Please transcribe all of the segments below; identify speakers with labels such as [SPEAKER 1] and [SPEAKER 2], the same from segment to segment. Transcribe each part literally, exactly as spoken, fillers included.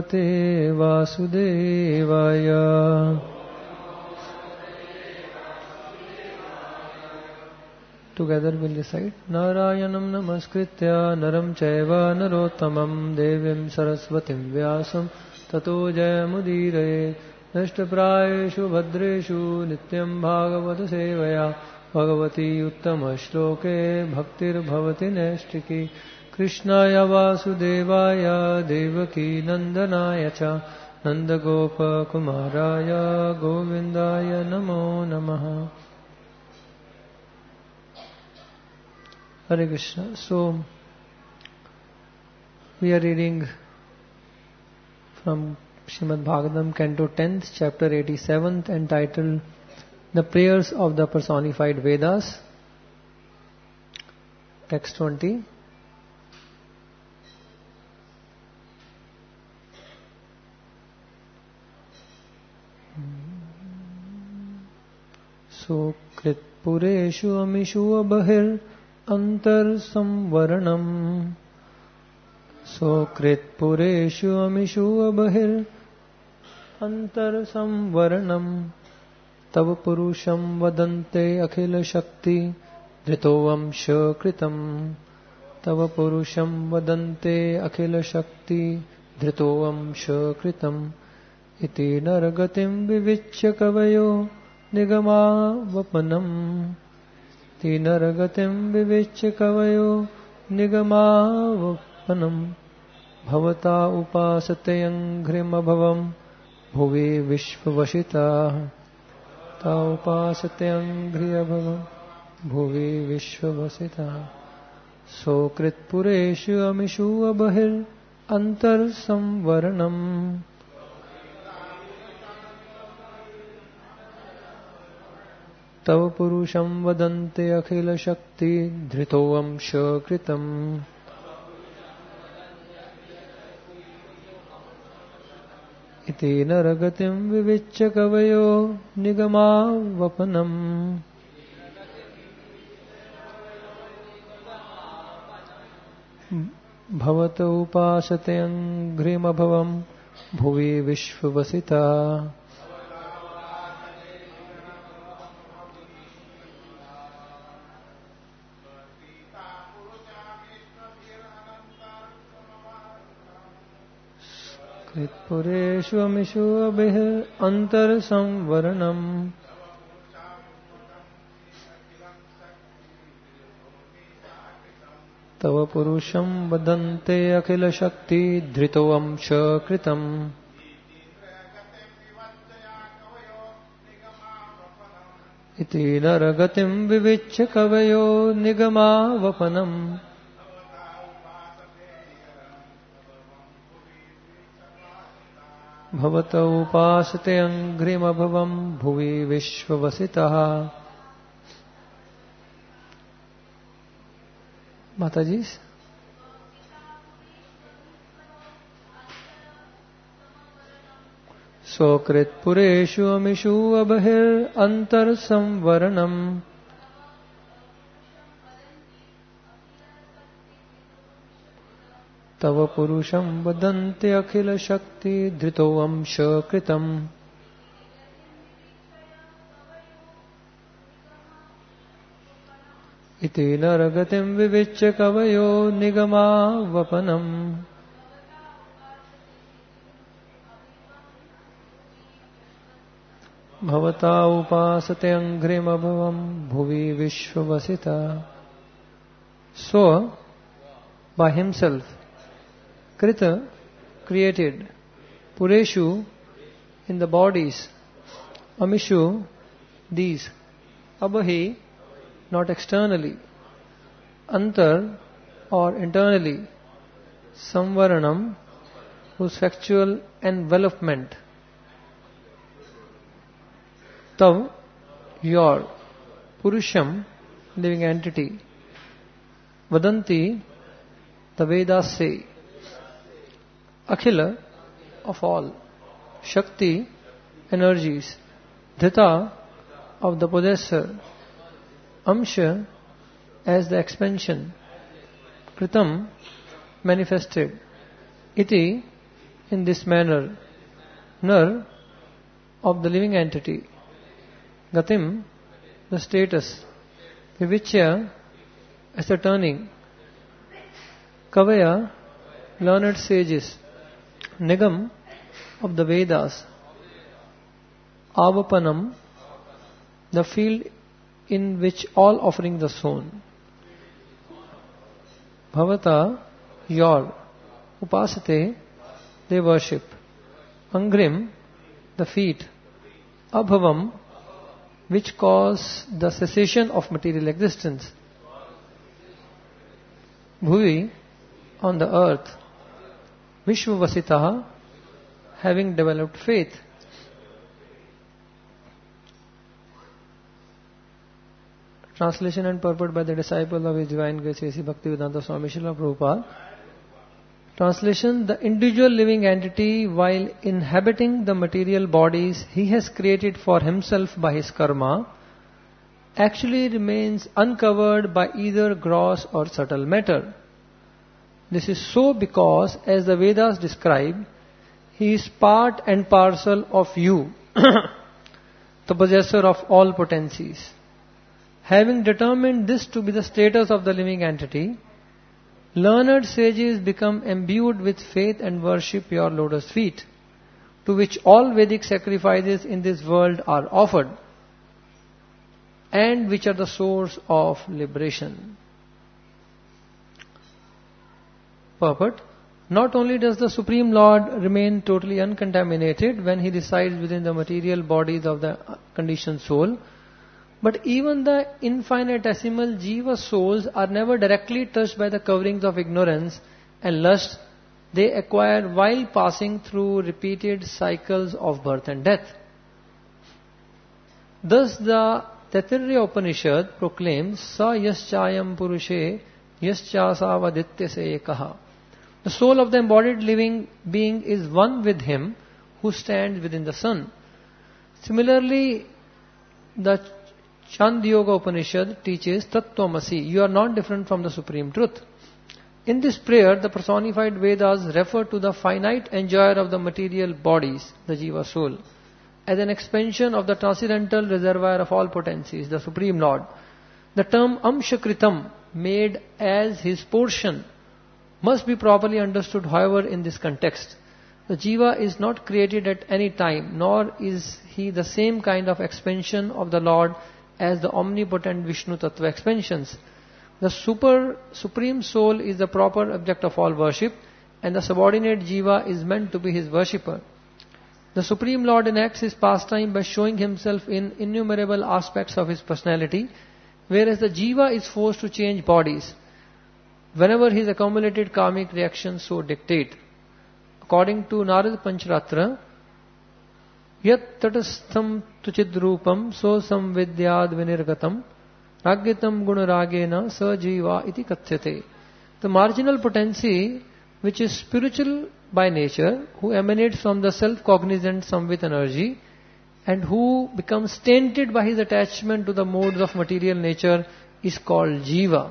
[SPEAKER 1] भगवते वासुदेवाय। Together we'll recite Narayanam Namaskritya Naram Chaiva Narottamam Devim Saraswatim Vyasam Tato Jayamudiraye Nashtaprayeshu Bhadreshu Nityam Bhagavata Sevaya Bhagavati Uttama Shloke Bhaktir Bhavati Neshtiki Krishnaya Vasudevaya Devaki Nandanaya Cha Nandagopa Kumaraya Govindaya Namo Namaha. Hare Krishna. So, we are reading from Srimad Bhagavatam, Canto tenth, Chapter eighty-seventh, entitled The Prayers of the Personified Vedas. Text twenty. So, Krit Pureshu Amishu Abahir Antar Samvaranam Sokrit Pureshu Amishu Abahir Antar Samvaranam Tav Purusham Vadante Akhila Shakti Dritovam Shakritam Tav Purusham Vadante Akhila Shakti Dritovam Shakritam Iti Naragatim Vivichya Kavayo Nigama Vapanam Tinaragatim Vivichya Kavayo Nigamavanam Bhavata Upasatayang Grimabhavam Bhuvi Vishvavashita Ta Upasatayang Griyabhavam Bhuvi Vishvavasita Sokrit Pureshu Amishu Abahir Antar Samvaranam Tava Purusham Vadante Akhila Shakti Dritovam Shakritam Iti Naragatim Vivichya Kavayo Nigama Vapanam Bhavata Upasatayang Grimabhavam Bhuvi Vishvavasita. Pureshu Amishu Abahir Antar Samvaranam Tava Purusham Vadante Akhila Shakti Dritovam Shakritam Iti Naragatim Vivichya Kavayo Nigama Vapanam Bhavata Upasatayang Grimabhavam Bhuvi Vishvavasitaha. Mataji. Sokrit Pureshu Amishu Abahir Antar Samvaranam Tava Purusham Vadante Akhila Shakti Dritovam Shakritam Iti Naragatim Vivichya Kavayo Nigama Vapanam Bhavata Upasatayang Grimabhavam Bhuvi Vishvavasita. So, by himself, Krita created Pureshu in the bodies, Amishu these, Abahi not externally, Antar or internally, Samvaranam whose factual envelopment, Tav your, Purusham living entity, Vadanti the Vedas say, Akhila of all, Shakti energies, Dhita of the possessor, Amsha as the expansion, Kritam manifested, Iti in this manner, nar, of the living entity, gatim, the status, vivichya, as the turning, kavaya, learned sages, nigam, of the Vedas, avapanam, the field in which all offerings are sown, bhavata, your, upasate, they worship, angrim, the feet, abhavam, which cause the cessation of material existence, bhuvi, on the earth, vishvavasitaha, having developed faith. Translation and purport by the disciple of His Divine Grace A C Bhaktivedanta Swami Srila Prabhupada. Translation: the individual living entity, while inhabiting the material bodies he has created for himself by his karma, actually remains uncovered by either gross or subtle matter. This is so because, as the Vedas describe, he is part and parcel of you, the possessor of all potencies. Having determined this to be the status of the living entity, learned sages become imbued with faith and worship your lotus feet, to which all Vedic sacrifices in this world are offered, and which are the source of liberation. Purport: not only does the Supreme Lord remain totally uncontaminated when He resides within the material bodies of the conditioned soul, but even the infinitesimal jiva souls are never directly touched by the coverings of ignorance and lust they acquire while passing through repeated cycles of birth and death. Thus the Taittiriya Upanishad proclaims, Sa yaschayam purushe yaschasavaditya se ekaha. The soul of the embodied living being is one with him who stands within the sun. Similarly, the Chandogya Upanishad teaches Tattvamasi, you are not different from the Supreme Truth. In this prayer, the personified Vedas refer to the finite enjoyer of the material bodies, the Jiva soul, as an expansion of the transcendental reservoir of all potencies, the Supreme Lord. The term Amshakritam, made as his portion, must be properly understood, however, in this context. The Jiva is not created at any time, nor is he the same kind of expansion of the Lord as the omnipotent Vishnu Tattva expansions. The super Supreme Soul is the proper object of all worship, and the subordinate Jiva is meant to be his worshipper. The Supreme Lord enacts his pastime by showing himself in innumerable aspects of his personality, whereas the Jiva is forced to change bodies whenever his accumulated karmic reactions so dictate. According to Narad Pancharatra, Yat tatastham tuchidrupam so samvidyad vinirgatam ragyatam gunaragena sa jiva iti kathyate. The marginal potency, which is spiritual by nature, who emanates from the self-cognizant samvit energy, and who becomes tainted by his attachment to the modes of material nature, is called jiva.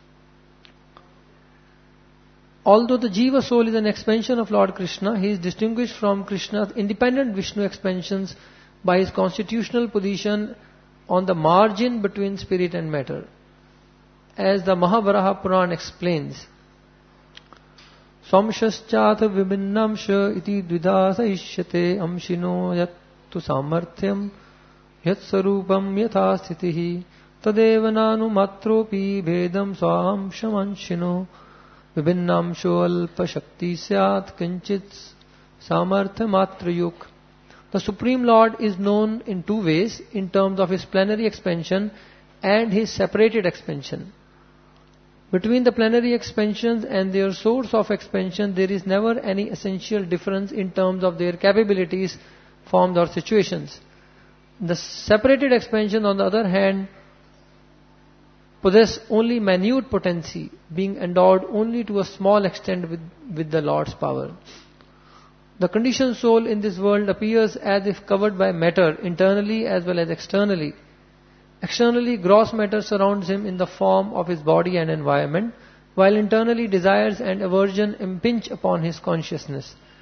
[SPEAKER 1] Although the Jiva soul is an expansion of Lord Krishna, he is distinguished from Krishna's independent Vishnu expansions by his constitutional position on the margin between spirit and matter. As the Mahabharaha Puran explains, Samshaschatha vibhinnamsha iti dvidasa ishyate amshino yattu samarthyam yat sarupam yatha sthitihi tadeva nanu matropi bhedam swam shamanshino Vibhinnamsho alpa shakti syat kinchit samartha matrayuk. The Supreme Lord is known in two ways, in terms of his plenary expansion and his separated expansion. Between the plenary expansions and their source of expansion, there is never any essential difference in terms of their capabilities, forms or situations. The separated expansion, on the other hand, possess only minute potency, being endowed only to a small extent with, with the Lord's power. The conditioned soul in this world appears as if covered by matter, internally as well as externally. Externally, gross matter surrounds him in the form of his body and environment, while internally desires and aversion impinge upon his consciousness.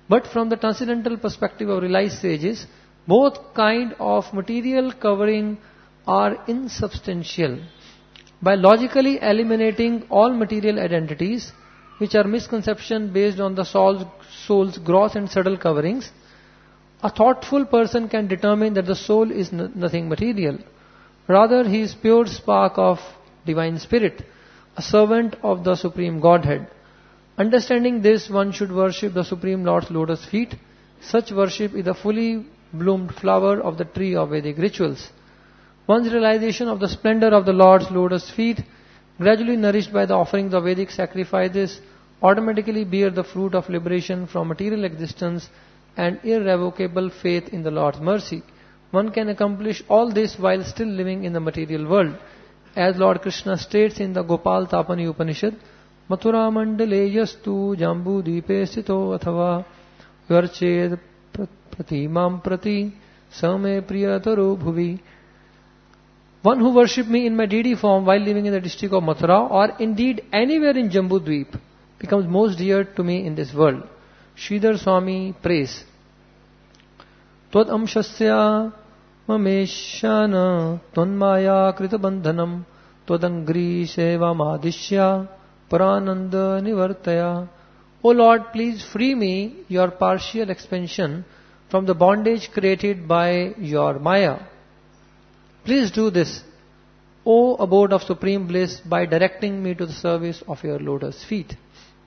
[SPEAKER 1] But from the transcendental perspective of realized sages, both kind of material covering are insubstantial. By logically eliminating all material identities, which are misconceptions based on the soul's, soul's gross and subtle coverings, a thoughtful person can determine that the soul is n- nothing material. Rather, he is pure spark of divine spirit, a servant of the Supreme Godhead. Understanding this, one should worship the Supreme Lord's lotus feet. Such worship is the fully bloomed flower of the tree of Vedic rituals. One's realization of the splendor of the Lord's lotus feet, gradually nourished by the offerings of Vedic sacrifices, automatically bear the fruit of liberation from material existence and irrevocable faith in the Lord's mercy. One can accomplish all this while still living in the material world. As Lord Krishna states in the Gopal Tapani Upanishad, Mathura mandale yastu jambu dipe sito athava varched pratimam prati same priyataro bhuvi. One who worship me in my deity form while living in the district of Mathura or indeed anywhere in Jambu Dweep becomes most dear to me in this world. Sridhar Swami prays. Twad amshasya mameshana tvanmaya krita bandhanam twadangri seva madishya parananda nivartaya. O Lord, please free me, your partial expansion, from the bondage created by your Maya. Please do this, O abode of supreme bliss, by directing me to the service of your lotus feet.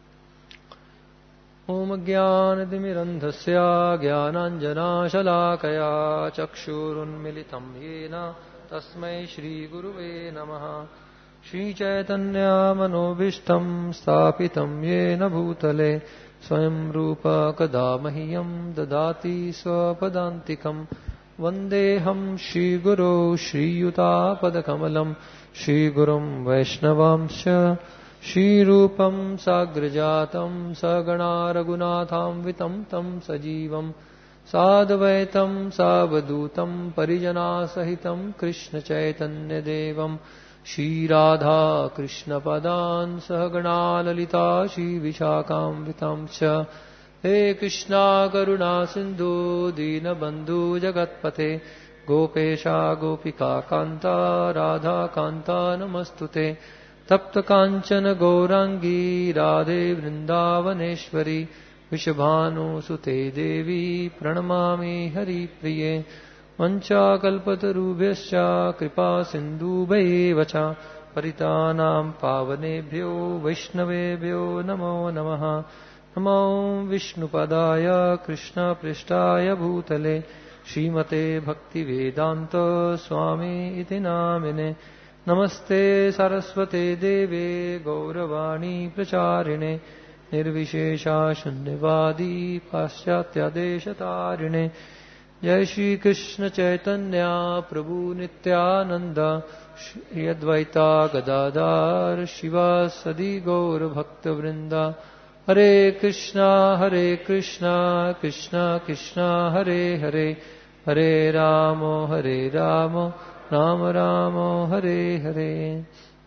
[SPEAKER 1] Om Jnanatimirandhasya Jnananjana Shalakaya Chakshurunmilitam Yena Tasmai Shri Guruve Namaha. Shri Chaitanya Manobishtam Stapitam Yena Bhutale Swayam Rupa Kadamahiyam Dadati Swapadantikam Vandeham Shri Guru Shri Yuta Padakamalam Shri Gurum Vaishnavamsya Shri Rupam Sagrajatam Sagana Raghunatham Vitam Tam Sajivam Sadvaitam Savadutam Parijana Sahitam Krishna Chaitanya Devam Shri Radha Krishna Padan Sahagana Lalita Shri Vishakam Vitam Cha. He Krishna Karuna Sindhu Dina Bandhu Jagatpate Gopesha Gopika Kanta Radha Kanta Namastute Tapta Kanchana Gaurangi Radhe Vrindavaneshwari Vishabhanu Sute Devi Pranamami Hari Priye Mancha Kalpatarubhyascha Kripa Sindhu Bhayevacha Paritanam Pavanebhyo Vaishnavebhyo Namo Namaha. Namo Vishnupadaya Krishna Prishtaya Bhutale Srimate Bhakti Vedanta Swami Iti Namine. Namaste Saraswate Deve Gauravani Pracharine Nirvishesha Shunyavadi Paschatya Deshatarine. Jai Shri Krishna Chaitanya Prabhu Nityananda Shri Advaita Gadadhar Shiva Sadi Gaur Bhakta Vrinda. Hare Krishna, Hare Krishna, Krishna Krishna, Hare Hare, Hare Ramo, Hare Ramo, Rama Ramo, Hare Hare.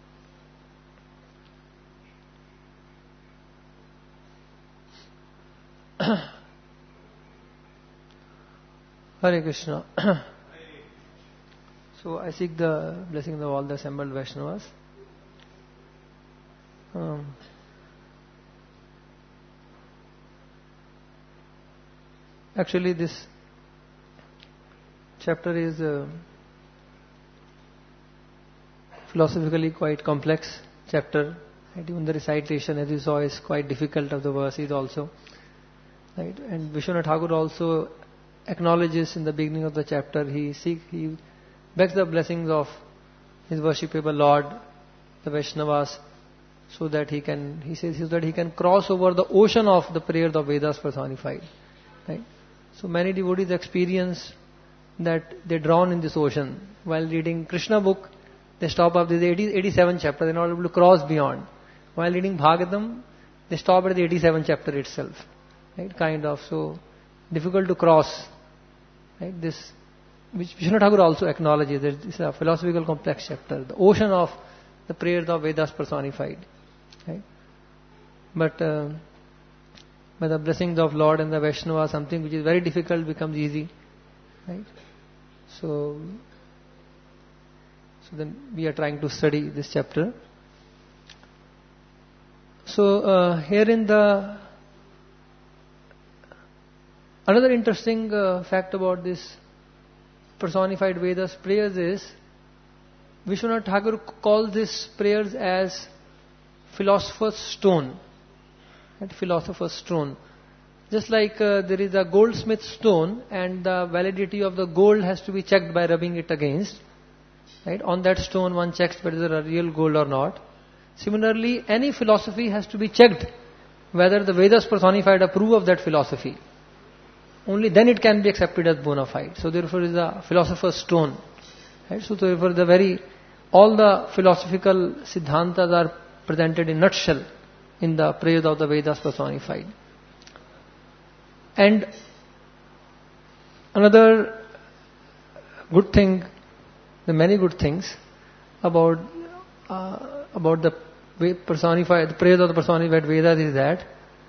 [SPEAKER 1] Hare Krishna. So I seek the blessing of all the assembled Vaishnavas. Um, Actually, this chapter is uh, philosophically quite complex chapter. Right? Even the recitation, as you saw, is quite difficult of the verses also. Right? And Vishwanath Thakur also acknowledges in the beginning of the chapter, he seek, he begs the blessings of his worshipable Lord, the Vaishnavas, so that he can, he says, so that he can cross over the ocean of the prayers of Vedas personified. Right? So many devotees experience that they're drawn in this ocean. While reading Krishna book, they stop at the eighty, eighty-seventh chapter, they're not able to cross beyond. While reading Bhagavatam, they stop at the eighty-seventh chapter itself. Right? Kind of, so difficult to cross. Right? This, which Vishwanath Thakur also acknowledges, that it's a philosophical complex chapter. The ocean of the prayers of Vedas personified. Right? But uh, by the blessings of Lord and the Vaishnava, something which is very difficult becomes easy. Right? So, so then we are trying to study this chapter. So uh, here in the another interesting uh, fact about this personified Vedas prayers is Vishwanath Thakur calls these prayers as philosopher's stone. Right? Philosopher's stone. Just like uh, there is a goldsmith stone and the validity of the gold has to be checked by rubbing it against. Right? On that stone one checks whether it is a real gold or not. Similarly, any philosophy has to be checked whether the Vedas personified approve of that philosophy. Only then it can be accepted as bona fide. So therefore is a philosopher's stone. Right? So therefore the very, all the philosophical siddhantas are presented in nutshell in the prayers of the Vedas personified. And another good thing, the many good things about uh, about the personified, the prayers of the personified Vedas is that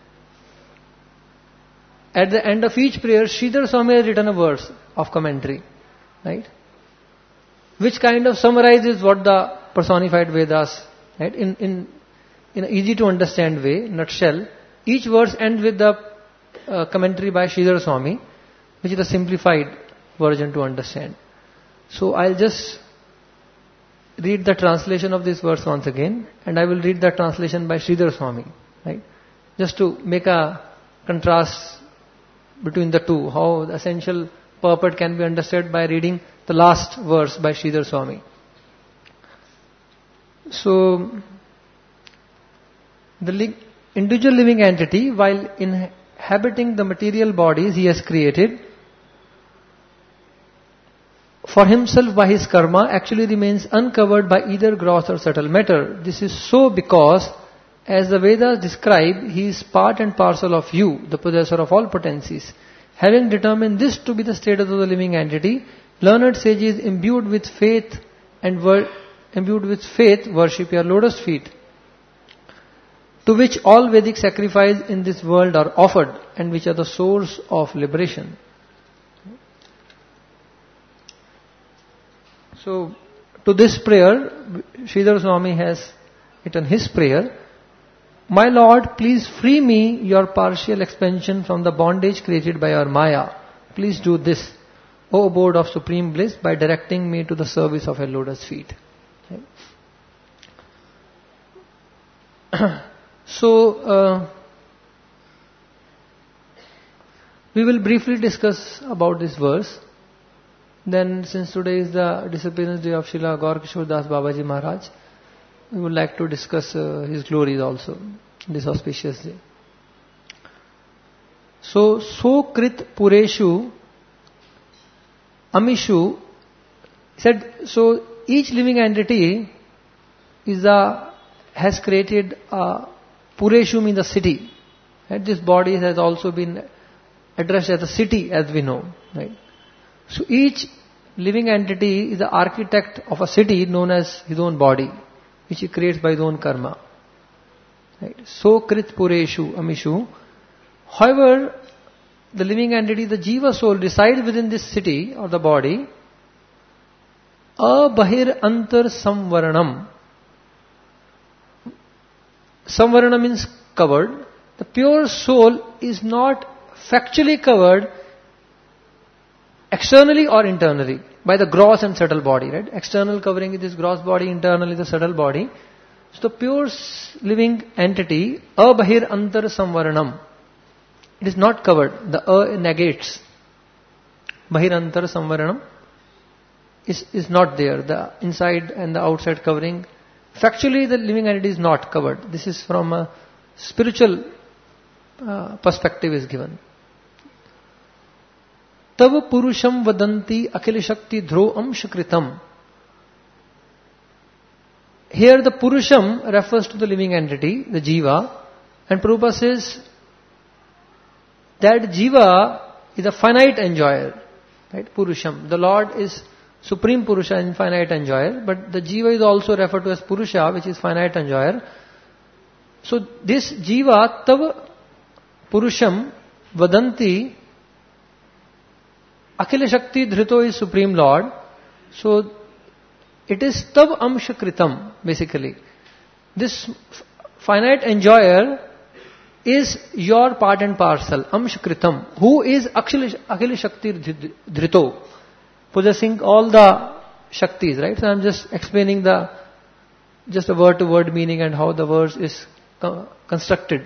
[SPEAKER 1] at the end of each prayer, Sridhar Swami has written a verse of commentary, right? Which kind of summarizes what the personified Vedas, right? In in in an easy to understand way, nutshell, each verse ends with the uh, commentary by Sridhar Swami, which is a simplified version to understand. So I'll just read the translation of this verse once again, and I will read the translation by Sridhar Swami, right? Just to make a contrast between the two, how the essential purport can be understood by reading the last verse by Sridhar Swami. So, the li- individual living entity, while inhabiting the material bodies he has created, for himself by his karma, actually remains uncovered by either gross or subtle matter. This is so because, as the Vedas describe, he is part and parcel of you, the possessor of all potencies. Having determined this to be the status of the living entity, learned sages imbued with faith and wor- imbued with faith worship your lotus feet, to which all Vedic sacrifices in this world are offered, and which are the source of liberation. So, to this prayer, Sridhar Swami has written his prayer. My Lord, please free me your partial expansion from the bondage created by your Maya. Please do this, O abode of supreme bliss, by directing me to the service of your lotus feet. Okay. So, uh, we will briefly discuss about this verse. Then, since today is the disappearance day of Srila Gaur Kishore Das Babaji Maharaj, we would like to discuss uh, his glories also, this auspicious day. So, so krit pureshu amishu said, so each living entity is a, has created a, pureshu means a city. Right? This body has also been addressed as a city, as we know. Right? So each living entity is the architect of a city known as his own body, which he creates by his own karma. Right? So krit pureshu amishu. However, the living entity, the jiva soul, resides within this city or the body. Abahir antar samvaranam. Samvarana means covered. The pure soul is not factually covered externally or internally by the gross and subtle body, right? External covering is this gross body, internally the subtle body. So the pure living entity, abahir antar samvaranam, it is not covered. The a negates. Bahir antar samvaranam is, is not there. The inside and the outside covering. Factually the living entity is not covered. This is from a spiritual uh, perspective is given. Tav purusham vadanti akhil shakti dhro amshakritam. Here the purusham refers to the living entity, the jiva, and Prabhupada says that jiva is a finite enjoyer, right? Purusham. The Lord is supreme purusha, infinite enjoyer, but the jiva is also referred to as purusha, which is finite enjoyer. So this jiva, tav Purusham Vadanti Akhila Shakti Dhrito is Supreme Lord. So it is Tav Amsha Kritam, basically. This finite enjoyer is your part and parcel, Amsha Kritam, who is Akhila Shakti Dhrito, possessing all the Shaktis, right? So I'm just explaining the, just a word to word meaning and how the verse is co- constructed.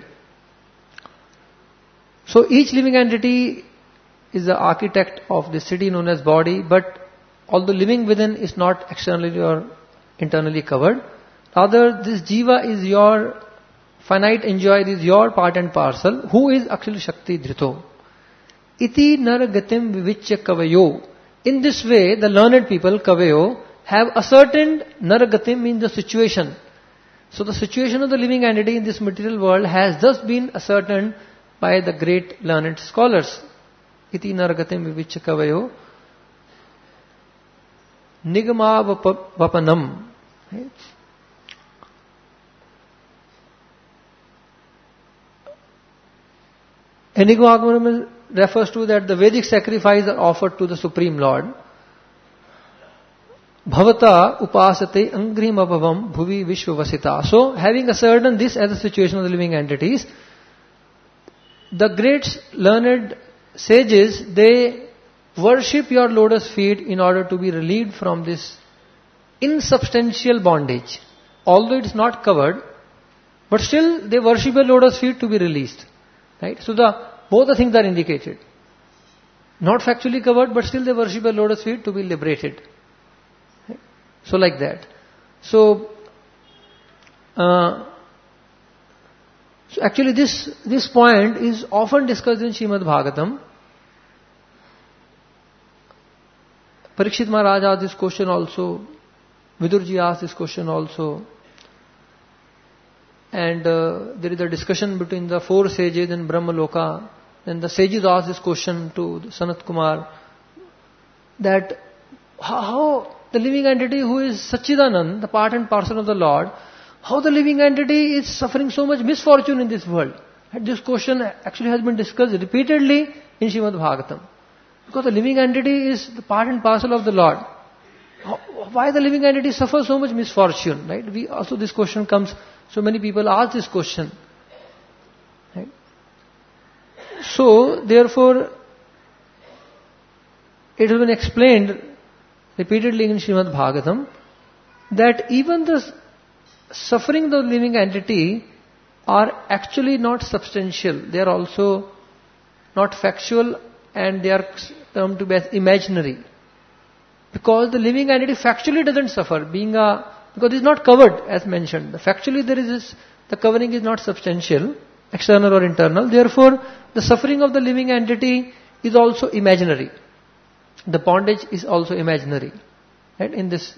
[SPEAKER 1] So each living entity is the architect of the city known as body, but although living within is not externally or internally covered, rather this jiva is your finite enjoyer, is your part and parcel, who is actually Shakti Dhrito. Iti naragatim vivichya kavayo. In this way, the learned people, kavayo, have ascertained naragatim means the situation. So the situation of the living entity in this material world has thus been ascertained by the great learned scholars. Iti naragatim vivichya kavayo. Nigama vapanam. Right? Enigma refers to that the Vedic sacrifices are offered to the Supreme Lord. Bhavata upasate angrim abhavam bhuvi vishvavasita. So, having ascertained this as the situation of the living entities, the great learned sages, they worship your lotus feet in order to be relieved from this insubstantial bondage. Although it is not covered, but still they worship your lotus feet to be released. Right? So the both the things are indicated. Not factually covered, but still they worship your lotus feet to be liberated. Right? So like that. So, uh, so actually this this point is often discussed in Srimad Bhagavatam. Parikshit Maharaj asked this question also. Vidurji asked this question also. And uh, there is a discussion between the four sages in Brahmaloka. Then the sages asked this question to Sanat Kumar, that how, how the living entity who is Satchidanand, the part and parcel of the Lord, how the living entity is suffering so much misfortune in this world. And this question actually has been discussed repeatedly in Srimad Bhagavatam. Because the living entity is the part and parcel of the Lord. How, why the living entity suffers so much misfortune? Right? We also this question comes. So many people ask this question. Right? So, therefore, it has been explained repeatedly in Srimad Bhagavatam that even the suffering of the living entity are actually not substantial. They are also not factual and they are termed to be as imaginary. Because the living entity factually doesn't suffer, being a because it is not covered as mentioned. Factually there is this, the covering is not substantial, external or internal. Therefore, the suffering of the living entity is also imaginary. The bondage is also imaginary. Right? In this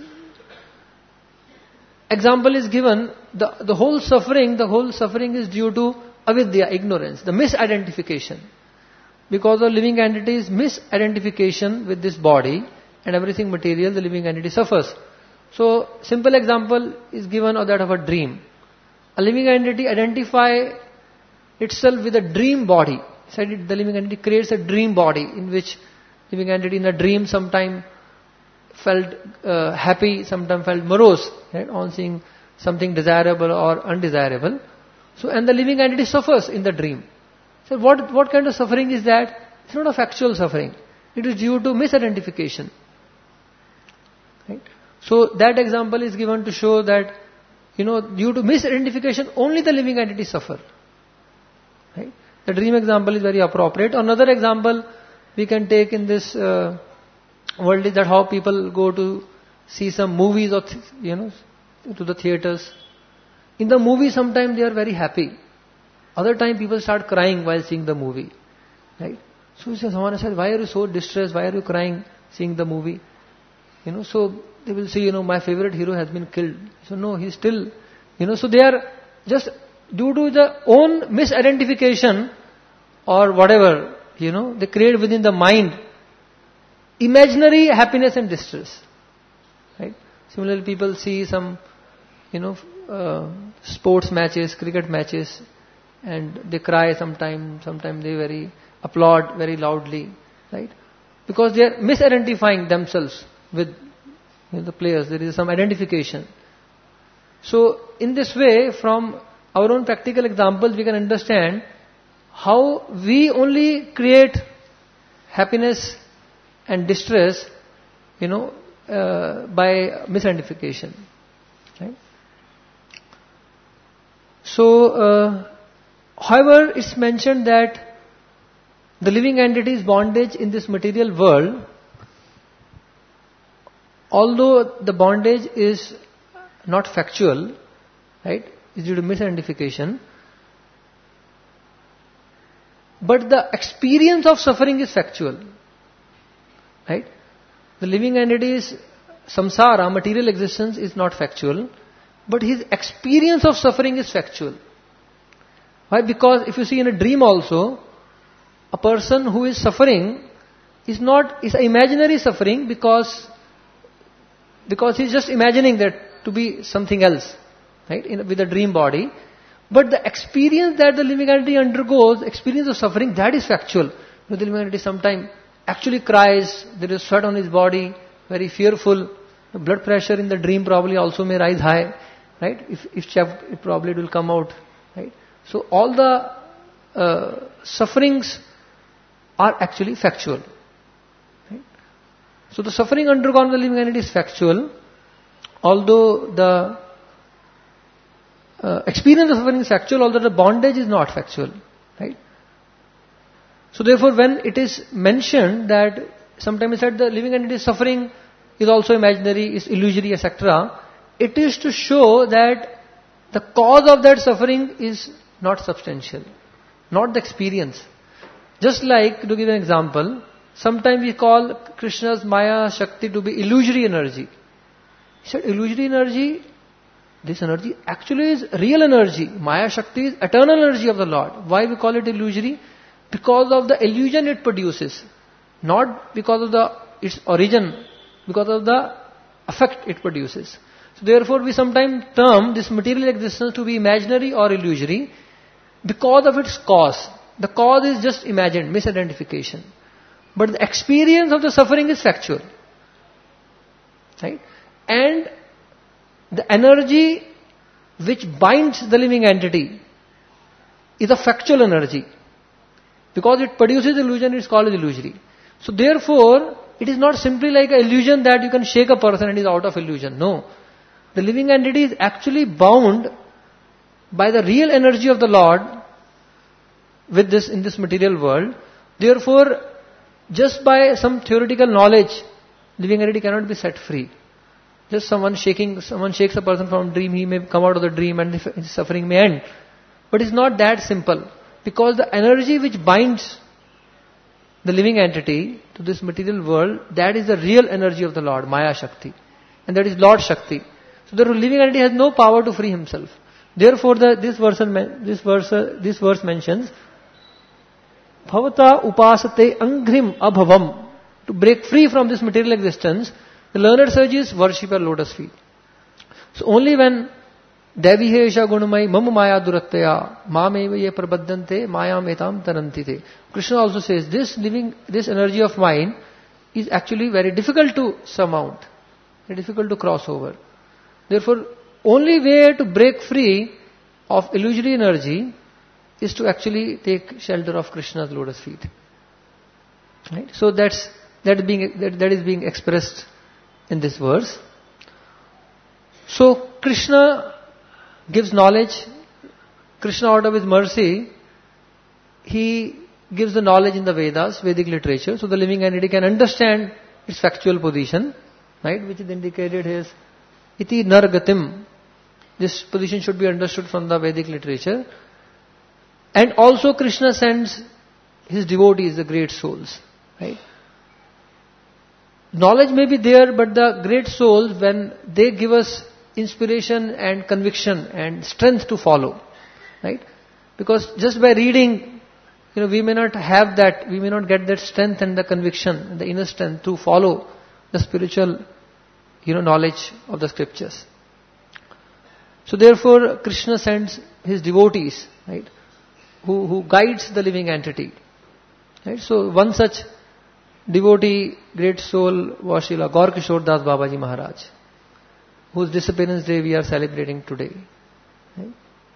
[SPEAKER 1] example is given, the, the whole suffering, the whole suffering is due to avidya, ignorance, the misidentification. Because of living entity's misidentification with this body and everything material, the living entity suffers. So, simple example is given of that of a dream. A living entity identify itself with a dream body. So the living entity creates a dream body in which living entity in a dream sometime felt uh, happy, sometime felt morose, right, on seeing something desirable or undesirable. So, and the living entity suffers in the dream. So, what what kind of suffering is that? It's not a factual suffering. It is due to misidentification. Right? So that example is given to show that, you know, due to misidentification, only the living entity suffer. Right? The dream example is very appropriate. Another example we can take in this uh, world is that how people go to see some movies or, th- you know, to the theaters. In the movie, sometimes they are very happy. Other time, people start crying while seeing the movie. Right? So someone said, why are you so distressed? Why are you crying seeing the movie? You know, so they will say, you know, my favorite hero has been killed. So no, he's still, you know, so they are just due to the own misidentification or whatever, you know, they create within the mind imaginary happiness and distress. Right? Similarly, people see some, you know, uh, sports matches, cricket matches, and they cry sometimes, sometimes they very applaud very loudly, right? Because they are misidentifying themselves with, you know, the players. There is some identification. So in this way, from our own practical examples, we can understand how we only create happiness and distress, you know, uh, by misidentification. Right? So, uh, however, it's mentioned that the living entity's bondage in this material world, although the bondage is not factual, right, is due to misidentification, but the experience of suffering is factual, right? The living entity's samsara, material existence, is not factual, but his experience of suffering is factual. Why? Because if you see in a dream also, a person who is suffering is not, is imaginary suffering because, because he's just imagining that to be something else, right, in, with a dream body. But the experience that the living entity undergoes, experience of suffering, that is factual. You know, the living entity sometimes actually cries, there is sweat on his body, very fearful. The blood pressure in the dream probably also may rise high, right? If if checked, it probably will come out, right? So all the uh, sufferings are actually factual. Right? So the suffering undergone by the living entity is factual, although the uh, experience of suffering is factual, although the bondage is not factual. Right? So therefore, when it is mentioned that sometimes it's said the living entity is suffering is also imaginary, is illusory, et cetera, it is to show that the cause of that suffering is not substantial, not the experience. Just like, to give an example, sometimes we call Krishna's Maya Shakti to be illusory energy. He said illusory energy, this energy actually is real energy. Maya Shakti is eternal energy of the Lord. Why we call it illusory? Because of the illusion it produces. Not because of the its origin, because of the effect it produces. So therefore we sometimes term this material existence to be imaginary or illusory because of its cause. The cause is just imagined, misidentification. But the experience of the suffering is factual. Right? And the energy which binds the living entity is a factual energy. Because it produces illusion, it is called illusory. So therefore, it is not simply like an illusion that you can shake a person and he is out of illusion. No. The living entity is actually bound by the real energy of the Lord with this in this material world. Therefore, just by some theoretical knowledge, living entity cannot be set free. Just someone shaking, someone shakes a person from a dream, he may come out of the dream and his suffering may end. But it's not that simple. Because the energy which binds the living entity to this material world, that is the real energy of the Lord, Maya Shakti. And that is Lord Shakti. So the living entity has no power to free himself. Therefore, the, this verse, this verse, this verse mentions, Bhavata upasate anghrim abhavam. To break free from this material existence, the learned sages worship at lotus feet. So only when Devihesha gunamai mama maya durattaya mameva ye prabhaddante maya metam tarantite. Krishna also says this living, this energy of mine is actually very difficult to surmount, very difficult to cross over. Therefore, only way to break free of illusory energy is to actually take shelter of Krishna's lotus feet. Right? So that's that being that, that is being expressed in this verse. So Krishna gives knowledge. Krishna, out of his mercy, he gives the knowledge in the Vedas, Vedic literature, so the living entity can understand its factual position, right? Which is indicated here. Iti nargatim. This position should be understood from the Vedic literature. And also Krishna sends his devotees, the great souls, right? Knowledge may be there, but the great souls, when they give us inspiration and conviction and strength to follow, right? Because just by reading, you know, we may not have that, we may not get that strength and the conviction, the inner strength to follow the spiritual, you know, knowledge of the scriptures. So therefore, Krishna sends his devotees, right, who, who guides the living entity. Right? So one such devotee, great soul, was Srila Gaur Kishore Das Babaji Maharaj, whose disappearance day we are celebrating today. Right?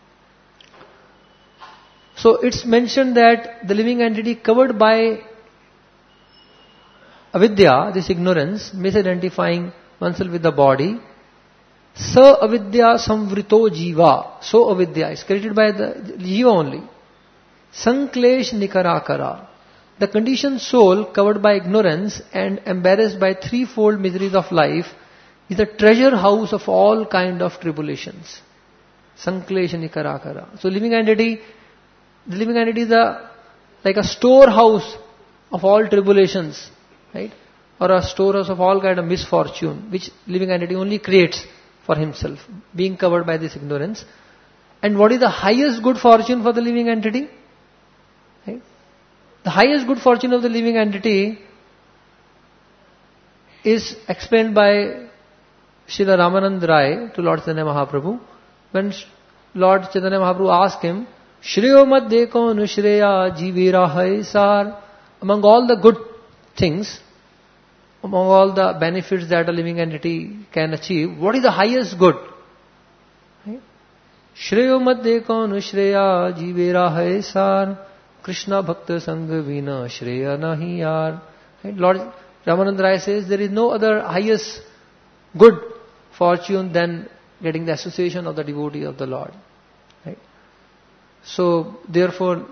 [SPEAKER 1] So it's mentioned that the living entity covered by avidya, this ignorance, misidentifying oneself with the body, sa avidya samvrito jiva, so avidya is created by the jiva only. Sanklesh nikarakara, the conditioned soul covered by ignorance and embarrassed by threefold miseries of life is a treasure house of all kind of tribulations. Sanklesh nikarakara. So living entity, the living entity is a, like a storehouse of all tribulations, right? Or a storehouse of all kind of misfortune, which living entity only creates for himself, being covered by this ignorance. And what is the highest good fortune for the living entity? Right? The highest good fortune of the living entity is explained by Srila Ramanand Rai to Lord Chaitanya Mahaprabhu. When Lord Chaitanya Mahaprabhu asked him, Shreyo madde kaun shreya jivera hai sar, among all the good things, among all the benefits that a living entity can achieve, what is the highest good? Right? Shreyo madde kaun shreya jivera hai sar, Krishna bhakta sangha vina shreya nahi yar. Right? Lord Ramanand Rai says there is no other highest good fortune than getting the association of the devotee of the Lord. Right? So therefore,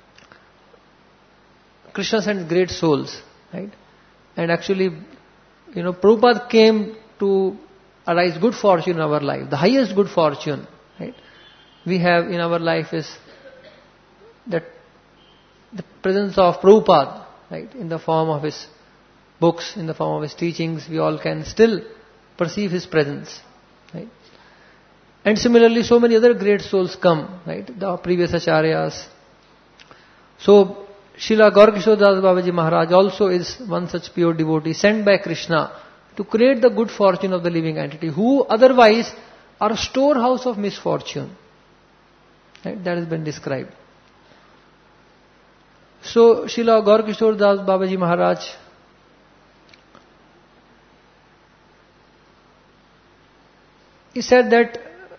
[SPEAKER 1] Krishna sent great souls, right? And actually, you know, Prabhupada came to arise good fortune in our life. The highest good fortune, right, we have in our life is that the presence of Prabhupada, right, in the form of his books, in the form of his teachings, we all can still perceive his presence, right? And similarly, so many other great souls come, right, the previous acharyas. So, Srila Gaur Kishore Das Babaji Maharaj also is one such pure devotee sent by Krishna to create the good fortune of the living entity, who otherwise are a storehouse of misfortune. Right? That has been described. So, Srila Gaur Kishore Das Babaji Maharaj he said that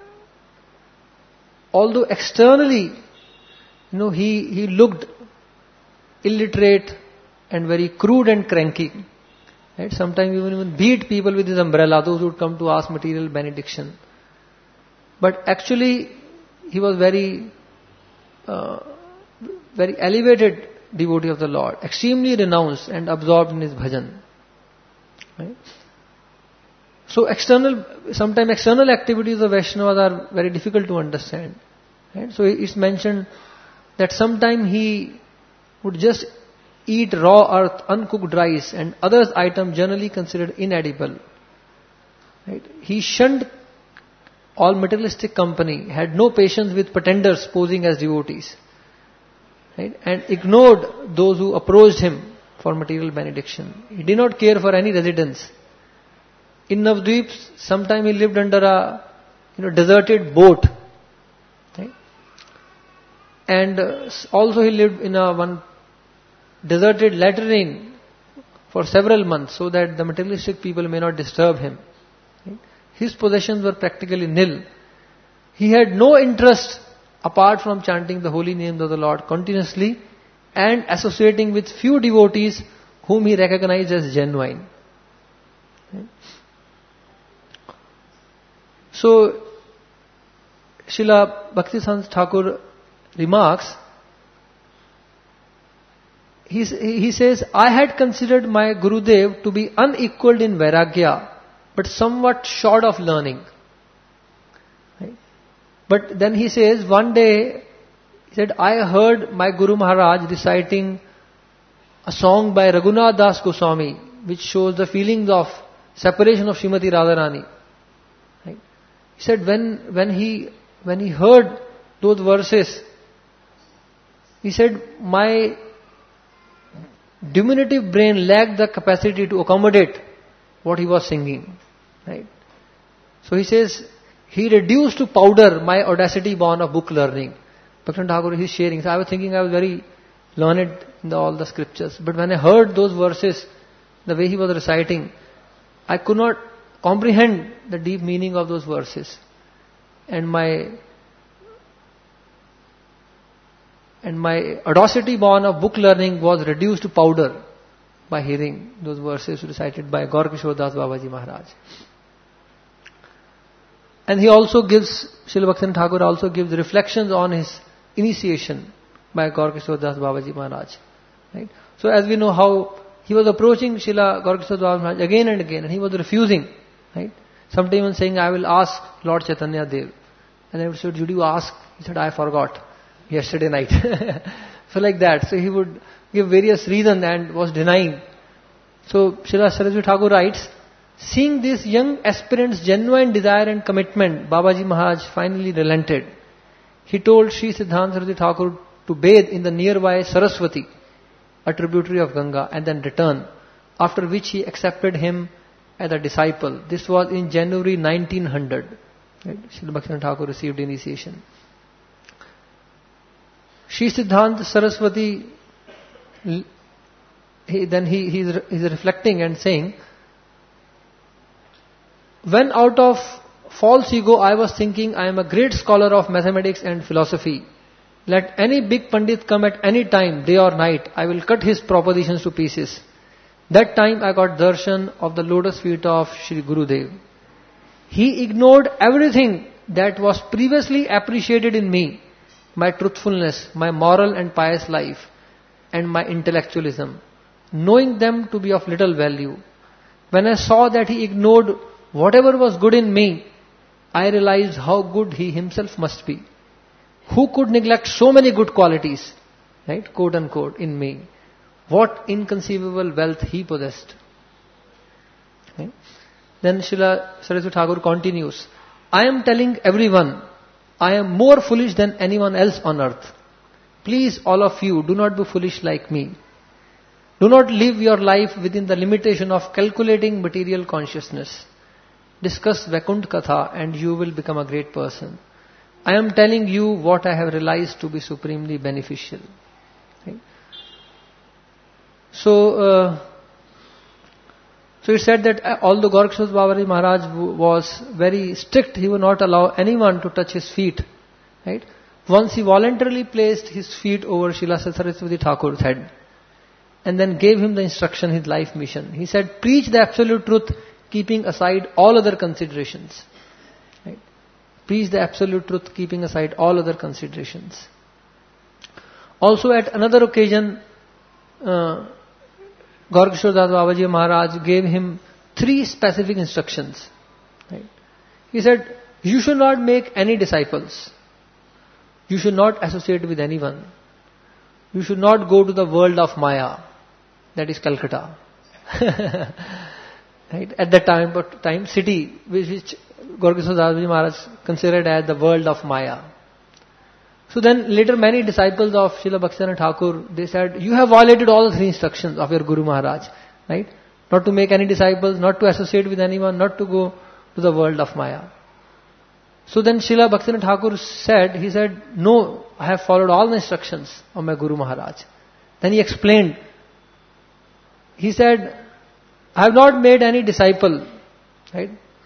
[SPEAKER 1] although externally, you know, he, he looked illiterate and very crude and cranky. Right? Sometimes even, even beat people with his umbrella, those who would come to ask material benediction. But actually, he was very, uh, very elevated devotee of the Lord, extremely renounced and absorbed in his bhajan. Right? So external, sometimes external activities of Vaishnavas are very difficult to understand. Right? So it's mentioned that sometimes he would just eat raw earth, uncooked rice and other items generally considered inedible. Right? He shunned all materialistic company, had no patience with pretenders posing as devotees, right? And ignored those who approached him for material benediction. He did not care for any residence. In Navadvip, sometime he lived under a you know deserted boat, right? And uh, also he lived in a one deserted latrine for several months, so that the materialistic people may not disturb him. Right? His possessions were practically nil. He had no interest apart from chanting the holy names of the Lord continuously and associating with few devotees whom he recognized as genuine. Right? So, Srila Bhaktisant Thakur remarks, he, he says, I had considered my Gurudev to be unequaled in Vairagya, but somewhat short of learning. Right? But then he says, one day, he said, I heard my Guru Maharaj reciting a song by Raghunath Das Goswami, which shows the feelings of separation of Srimati Radharani. Right? He said, when, when he, when he heard those verses, he said, my diminutive brain lacked the capacity to accommodate what he was singing. Right? So he says, he reduced to powder my audacity born of book learning. Bhaktivinoda Thakur, he's sharing. So I was thinking I was very learned in the, all the scriptures. But when I heard those verses, the way he was reciting, I could not comprehend the deep meaning of those verses. And my and my audacity born of book learning was reduced to powder by hearing those verses recited by Gaur Kishore Das Babaji Maharaj. And he also gives, Srila Bhaktivinoda Thakur also gives reflections on his initiation by Gaur Kishore Das Babaji Maharaj. Right? So as we know how he was approaching Srila Gaur Kishore Das Babaji Maharaj again and again, and he was refusing. Right? Sometimes even saying, I will ask Lord Chaitanya Dev. And I would say, did you ask? He said, I forgot yesterday night. So like that. So he would give various reasons and was denying. So Srila Saraswati Thakur writes, seeing this young aspirant's genuine desire and commitment, Babaji Maharaj finally relented. He told Sri Siddhanta Saraswati Thakur to bathe in the nearby Saraswati, a tributary of Ganga, and then return, after which he accepted him as a disciple. This was in January nineteen hundred. Right? Srila Bhaktivinoda Thakur received initiation. Sri Siddhanta Saraswati, he, then he, he is, he is reflecting and saying, when out of false ego I was thinking I am a great scholar of mathematics and philosophy. Let any big Pandit come at any time, day or night, I will cut his propositions to pieces. That time I got darshan of the lotus feet of Shri Gurudev. He ignored everything that was previously appreciated in me, my truthfulness, my moral and pious life, and my intellectualism, knowing them to be of little value. When I saw that he ignored whatever was good in me, I realized how good he himself must be. Who could neglect so many good qualities, right, quote unquote, in me? What inconceivable wealth he possessed. Okay. Then Srila Saraswati Thakur continues, I am telling everyone, I am more foolish than anyone else on earth. Please, all of you, do not be foolish like me. Do not live your life within the limitation of calculating material consciousness. Discuss Vaikuntha Katha and you will become a great person. I am telling you what I have realized to be supremely beneficial. Right? So, uh, so it said that although Gaur Kishore Babaji Maharaj was very strict, he would not allow anyone to touch his feet. Right? Once he voluntarily placed his feet over Srila Saraswati Thakur's head and then gave him the instruction, his life mission. He said, preach the absolute truth, keeping aside all other considerations. Right? Preach the absolute truth, keeping aside all other considerations. Also at another occasion, uh, Gaur Kishore Das Babaji Maharaj gave him three specific instructions. Right? He said, you should not make any disciples. You should not associate with anyone. You should not go to the world of Maya, that is Calcutta. Right? At that time, but time city, which, which Gaur Kishore Das Babaji Maharaj considered as the world of Maya. So then later many disciples of Srila Bhaktivinoda Thakur, they said, you have violated all the three instructions of your Guru Maharaj. Right? Not to make any disciples, not to associate with anyone, not to go to the world of Maya. So then Srila Bhaktivinoda Thakur said, he said, no, I have followed all the instructions of my Guru Maharaj. Then he explained, he said, I have not made any disciple. Right?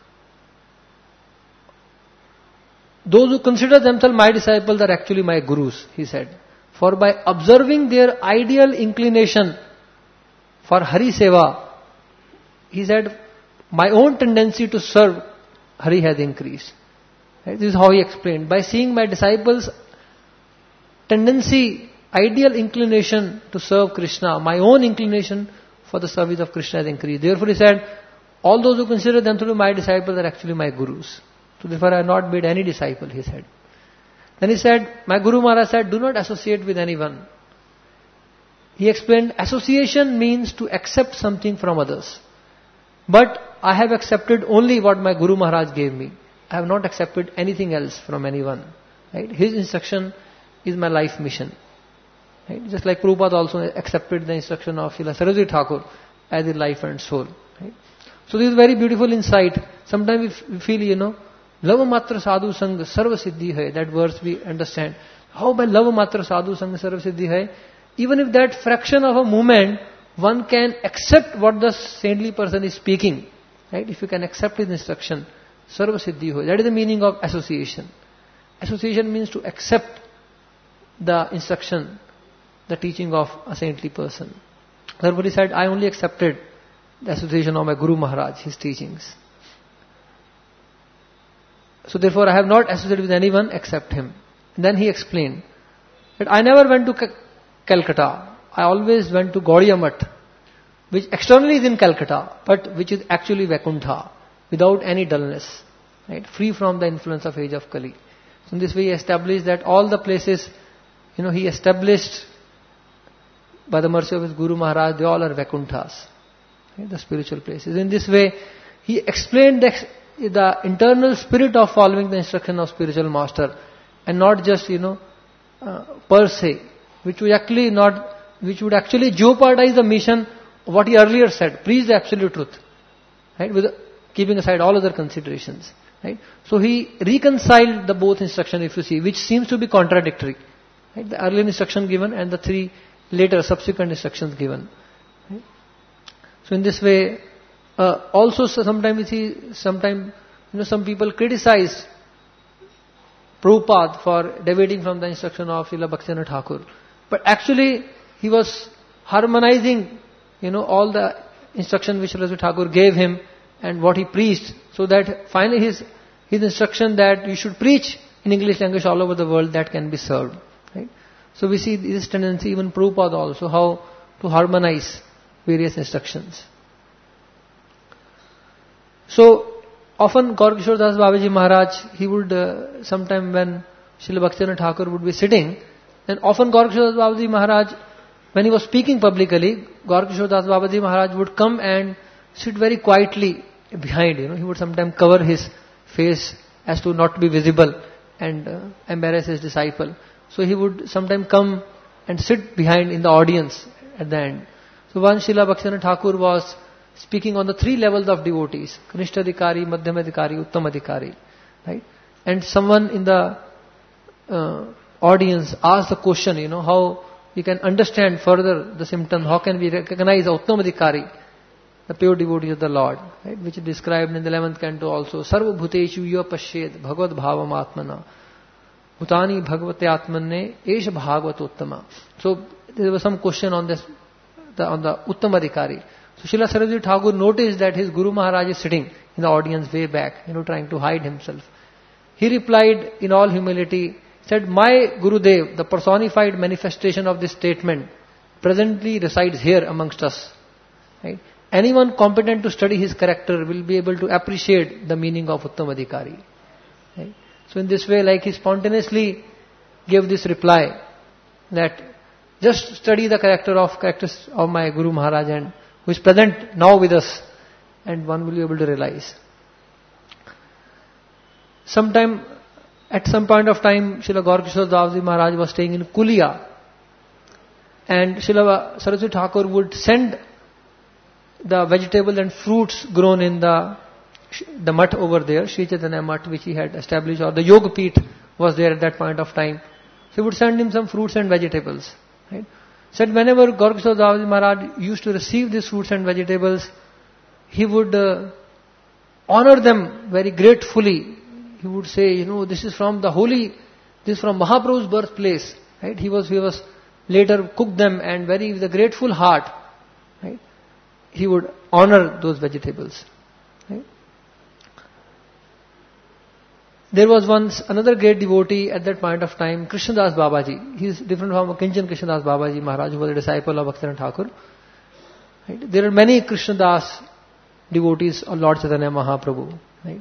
[SPEAKER 1] Those who consider themselves my disciples are actually my gurus, he said. For by observing their ideal inclination for Hari Seva, he said, my own tendency to serve Hari has increased. Right? This is how he explained. By seeing my disciples' tendency, ideal inclination to serve Krishna, my own inclination for the service of Krishna has increased. Therefore he said, all those who consider themselves my disciples are actually my gurus. So therefore I have not made any disciple, he said. Then he said, my Guru Maharaj said, do not associate with anyone. He explained, association means to accept something from others. But I have accepted only what my Guru Maharaj gave me. I have not accepted anything else from anyone. Right? His instruction is my life mission. Right? Just like Prabhupada also accepted the instruction of Srila Saraswati Thakur as his life and soul. Right? So this is very beautiful insight. Sometimes we feel, you know, Lava matra sadhu sang sarva siddhi hai. That verse we understand. how by love matra sadhu sang sarva siddhi hai, even if that fraction of a moment, one can accept what the saintly person is speaking. Right? If you can accept his instruction, sarva siddhi ho. That is the meaning of association. Association means to accept the instruction, the teaching of a saintly person. Therefore he said, I only accepted the association of my Guru Maharaj, his teachings. So therefore I have not associated with anyone except him. And then he explained that I never went to Cal- Calcutta. I always went to Gaudiya Math, which externally is in Calcutta, but which is actually Vaikuntha, without any dullness, right? Free from the influence of age of Kali. So in this way he established that all the places, you know, he established by the mercy of his Guru Maharaj, they all are Vaikunthas, right? The spiritual places. In this way, he explained the, the internal spirit of following the instruction of spiritual master, and not just, you know, uh, per se, which would actually not, which would actually jeopardize the mission of what he earlier said, preach the absolute truth, right? With keeping aside all other considerations, right? So he reconciled the both instruction, if you see, which seems to be contradictory, right? The earlier instruction given and the three later subsequent instructions given. Right? So in this way, uh, also sometimes we see, sometimes, you know, some people criticize Prabhupada for deviating from the instruction of Srila Bhaktivinoda Thakur. But actually, he was harmonizing, you know, all the instruction which Srila Thakur gave him and what he preached, so that finally his his instruction that you should preach in English language all over the world, that can be served. Right? So we see this tendency, even Prabhupada also, how to harmonize various instructions. So, often Gaura Das Babaji Maharaj, he would, uh, sometime when Srila Bhaktivinoda Thakur would be sitting, then often Gaura Das Babaji Maharaj, when he was speaking publicly, Gaura Das Babaji Maharaj would come and sit very quietly behind, you know, he would sometimes cover his face as to not be visible and uh, embarrass his disciple. So he would sometimes come and sit behind in the audience at the end. So once Srila Bhaktivinoda Thakur was speaking on the three levels of devotees, Kanishta Adhikari, Madhyama Adhikari, Uttam Adhikari, right? And someone in the uh, audience asked the question, you know, how we can understand further the symptoms, how can we recognize the Uttam Adhikari, the pure devotee of the Lord, right? Which is described in the eleventh canto also. Sarva Bhuteshu Yo Pashyed Bhagavad Bhavam Atmana Bhutani Bhagavate Atmanne Esha Bhagavad Uttama. So there was some question on this, the, on the Uttam Adhikari. So Srila Saraswati Thakur noticed that his Guru Maharaj is sitting in the audience way back, you know, trying to hide himself. He replied in all humility, said, my Gurudev, the personified manifestation of this statement, presently resides here amongst us. Right? Anyone competent to study his character will be able to appreciate the meaning of Uttam Adhikari. Right? So in this way, like he spontaneously gave this reply, that just study the character of characters of my Guru Maharaj, and who is present now with us, and one will be able to realize. Sometime, at some point of time, Srila Gaura Kishore Das Maharaj was staying in Kulia, and Srila Saraswati Thakur would send the vegetables and fruits grown in the the mutt over there, Sri Chaitanya Mutt, which he had established, or the Yoga Peeth was there at that point of time. So he would send him some fruits and vegetables. Right? Said whenever Gaura Kishore Das Maharaj used to receive these fruits and vegetables, he would uh, honor them very gratefully. He would say, you know, this is from the holy, this is from Mahaprabhu's birthplace. Right? He was, he was later cooked them, and very with a grateful heart, right, he would honor those vegetables. Right? There was once another great devotee at that point of time, Krishnadas Babaji. He is different from Kinchan Krishnadas Babaji Maharaj, who was a disciple of Bhaktivinoda Thakur. Right? There are many Krishnadas devotees of Lord Chaitanya Mahaprabhu. Right?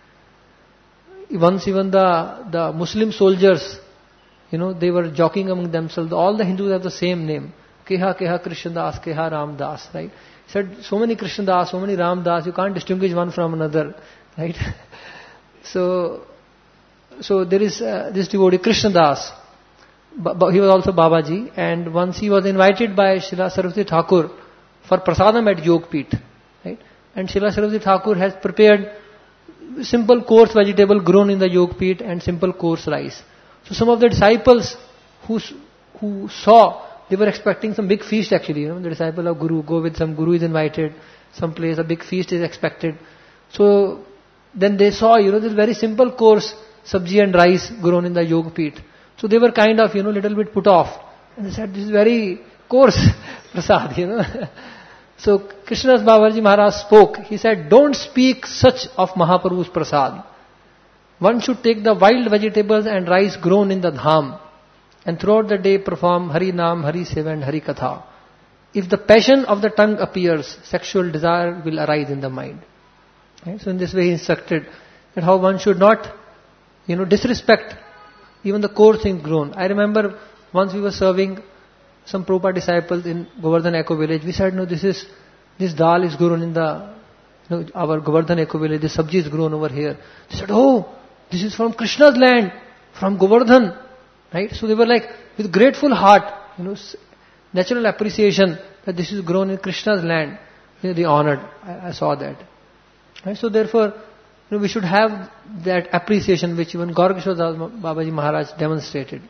[SPEAKER 1] Once even the, the Muslim soldiers, you know, they were joking among themselves. All the Hindus have the same name. Keha Keha Krishnadas, Keha Ramdas. Right? He said, so many Krishnadas, so many Ramdas, you can't distinguish one from another. Right? So, so there is uh, this devotee Krishnadas. Ba- he was also Babaji, and once he was invited by Srila Saraswati Thakur for prasadam at Yoga Peeth. Right? And Srila Saraswati Thakur has prepared simple coarse vegetable grown in the Yoga Peeth and simple coarse rice. So some of the disciples who who saw, they were expecting some big feast actually. You know, the disciple of Guru go with some Guru is invited, some place a big feast is expected. So then they saw, you know, this very simple course, sabji and rice grown in the Yog Peeth. So they were kind of, you know, little bit put off. And they said, this is very coarse prasad, you know. So Krishnadas Babaji Maharaj spoke. He said, don't speak such of Mahaprabhu's prasad. One should take the wild vegetables and rice grown in the dham and throughout the day perform Hari Naam, Hari Seva and Hari Katha. If the passion of the tongue appears, sexual desire will arise in the mind. Right? So in this way he instructed that how one should not, you know, disrespect even the coarse things grown. I remember once we were serving some Prabhupada disciples in Govardhan Eco Village. We said, no, this is, this dal is grown in the, you know, our Govardhan Eco Village, this sabji is grown over here. They said, oh, this is from Krishna's land, from Govardhan. Right? So they were like, with grateful heart, you know, natural appreciation that this is grown in Krishna's land. You know, they honored. I, I saw that. Right? So therefore, you know, we should have that appreciation which even Gaurkishore Babaji Maharaj demonstrated.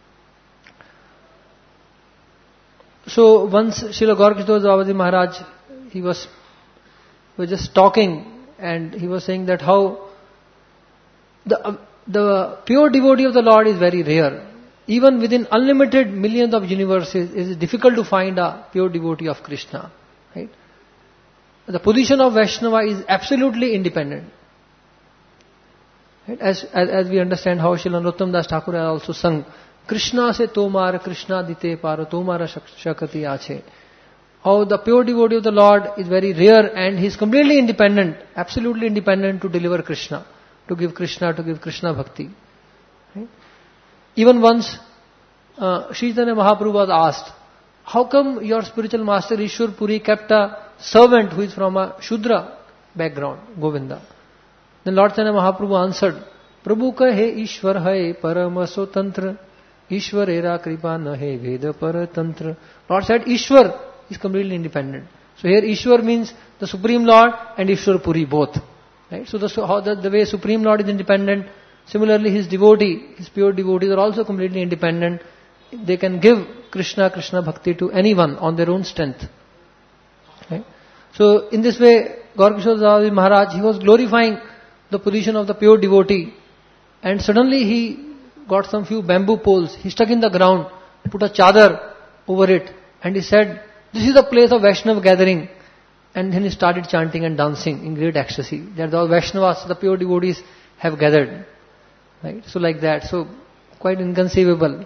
[SPEAKER 1] So once Srila Gaurkishore Babaji Maharaj, he was, he was just talking and he was saying that how the, uh, the pure devotee of the Lord is very rare. Even within unlimited millions of universes, it is difficult to find a pure devotee of Krishna. Right? The position of Vaishnava is absolutely independent. Right? As, as as we understand how Srila Narottam Das Thakur has also sung, Krishna se tomar, Krishna dite par, tomara shakati ache. How the pure devotee of the Lord is very rare and he is completely independent, absolutely independent to deliver Krishna, to give Krishna, to give Krishna bhakti. Right? Even once, uh, Sri Chaitanya Mahaprabhu was asked, how come your spiritual master Ishwar Puri kept a servant who is from a Shudra background, Govinda? Then Lord Chaitanya Mahaprabhu answered, Prabhu kahe Ishwar hai parama sotantra, Ishwar era kripa nahe veda paratantra. Lord said Ishwar is completely independent. So here Ishwar means the Supreme Lord and Ishwar Puri both. Right? So the, so how the, the way Supreme Lord is independent, similarly his devotee, his pure devotees are also completely independent. They can give Krishna, Krishna Bhakti to anyone on their own strength. Right? So in this way, Gaurkishore Babaji Maharaj, he was glorifying the position of the pure devotee. And suddenly he got some few bamboo poles, he stuck in the ground, put a chadar over it, and he said, this is the place of Vaishnava gathering. And then he started chanting and dancing in great ecstasy. That the Vaishnavas, the pure devotees, have gathered. Right? So like that. So quite inconceivable.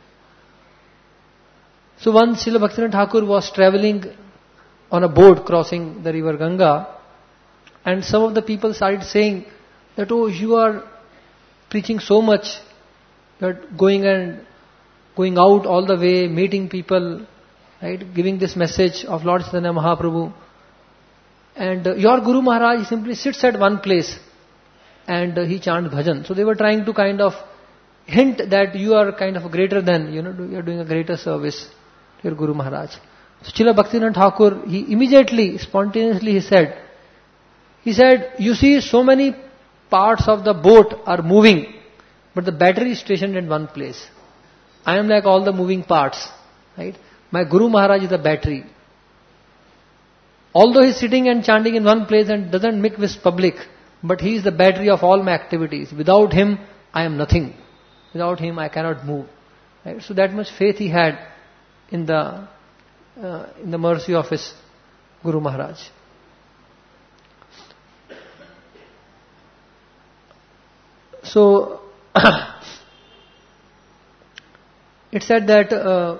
[SPEAKER 1] So once Srila Bhaktivinoda Thakur was traveling on a boat crossing the river Ganga, and some of the people started saying that, oh, you are preaching so much, you are going and going out all the way, meeting people, right, giving this message of Lord Chaitanya Mahaprabhu. And uh, your Guru Maharaj simply sits at one place and uh, he chants bhajan. So they were trying to kind of hint that you are kind of greater than, you know, you are doing a greater service to your Guru Maharaj. So Srila Bhaktivinoda Thakur, he immediately, spontaneously he said, he said, you see so many parts of the boat are moving, but the battery is stationed in one place. I am like all the moving parts, right? My Guru Maharaj is the battery. Although he is sitting and chanting in one place and doesn't mix with public, but he is the battery of all my activities. Without him, I am nothing. Without him, I cannot move. Right? So that much faith he had in the uh, in the mercy of his Guru Maharaj. So it said that uh,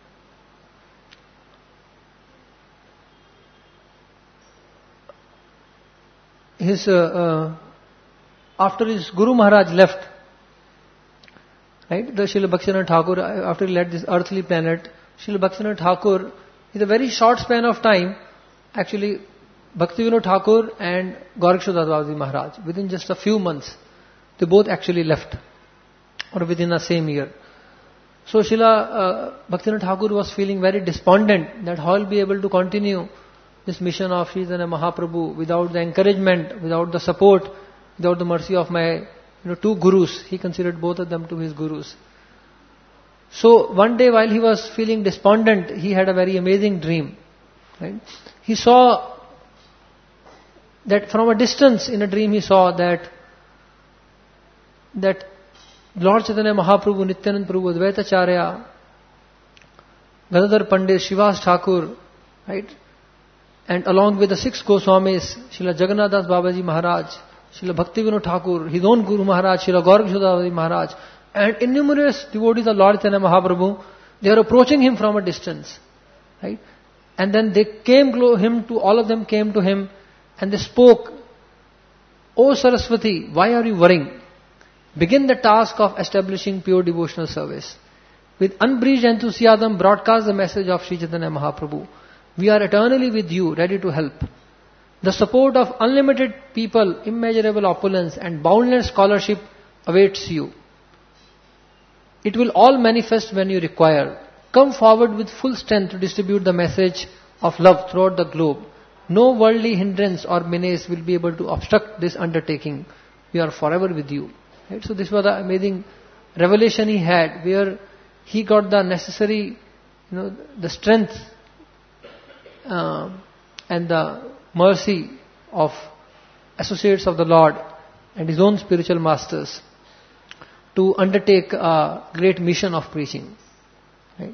[SPEAKER 1] his uh, uh, after his Guru Maharaj left, right, the Srila Bhaktivinoda Thakur, after he left this earthly planet, Srila Bhaktivinoda Thakur, in a very short span of time, actually Bhaktivinoda Thakur and Gaurkishore Babaji Maharaj, within just a few months, they both actually left, or within the same year. So Srila uh, Bhaktivinoda Thakur was feeling very despondent that how will be able to continue this mission of Sri Chaitanya Mahaprabhu without the encouragement, without the support, without the mercy of my you know, two gurus. He considered both of them to his gurus. So one day while he was feeling despondent, he had a very amazing dream. Right? He saw that from a distance in a dream he saw that that Lord Chaitanya Mahaprabhu, Nityanand Prabhu, Advaitacharya, Gadadhar Pandit, Srivas Thakur, right? And along with the six Goswamis, Srila Jagannath Das Babaji Maharaj, Srila Bhaktivinoda Thakur, his own Guru Maharaj, Srila Gaurakishore Maharaj, and innumerous devotees of Lord Chaitanya Mahaprabhu, they are approaching him from a distance, right? And then they came to him, to all of them came to him, and they spoke, "O Saraswati, why are you worrying? Begin the task of establishing pure devotional service. With unbridged enthusiasm, broadcast the message of Sri Chaitanya Mahaprabhu. We are eternally with you, ready to help. The support of unlimited people, immeasurable opulence, and boundless scholarship awaits you. It will all manifest when you require. Come forward with full strength to distribute the message of love throughout the globe. No worldly hindrance or menace will be able to obstruct this undertaking. We are forever with you." Right? So this was the amazing revelation he had, where he got the necessary, you know, the strength uh, and the mercy of associates of the Lord and his own spiritual masters to undertake a great mission of preaching. Right?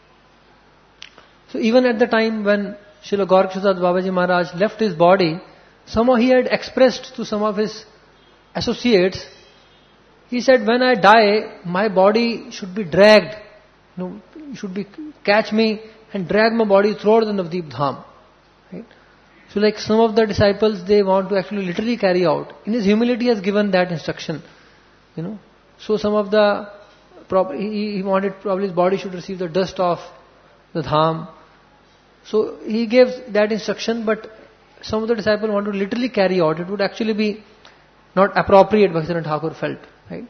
[SPEAKER 1] So even at the time when Srila Gaurakishore Babaji Maharaj left his body, somehow he had expressed to some of his associates, he said, "When I die, my body should be dragged. You know, you should be catch me and drag my body throughout the Navdeep Dham." Right? So like some of the disciples, they want to actually literally carry out. In his humility, he has given that instruction. You know, so some of the he, he wanted probably his body should receive the dust of the Dham. So he gave that instruction, but some of the disciples want to literally carry out. It would actually be not appropriate, Bhaktivinoda Thakur felt. Right?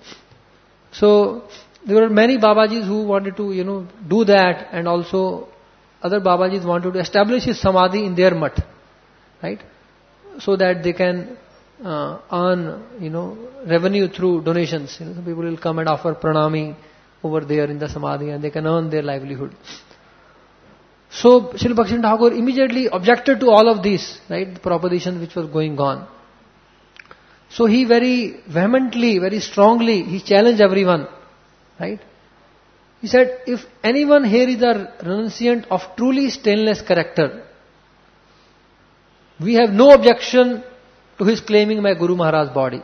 [SPEAKER 1] So there were many Babajis who wanted to, you know, do that, and also other Babajis wanted to establish his samadhi in their mutt, right? So that they can uh, earn, you know, revenue through donations. You know, some people will come and offer pranami over there in the samadhi, and they can earn their livelihood. So Srila Bhaktivinoda Thakur immediately objected to all of this, right? The proposition which was going on. So he very vehemently, very strongly, he challenged everyone, right? He said, if anyone here is a renunciant of truly stainless character, we have no objection to his claiming my Guru Maharaj's body.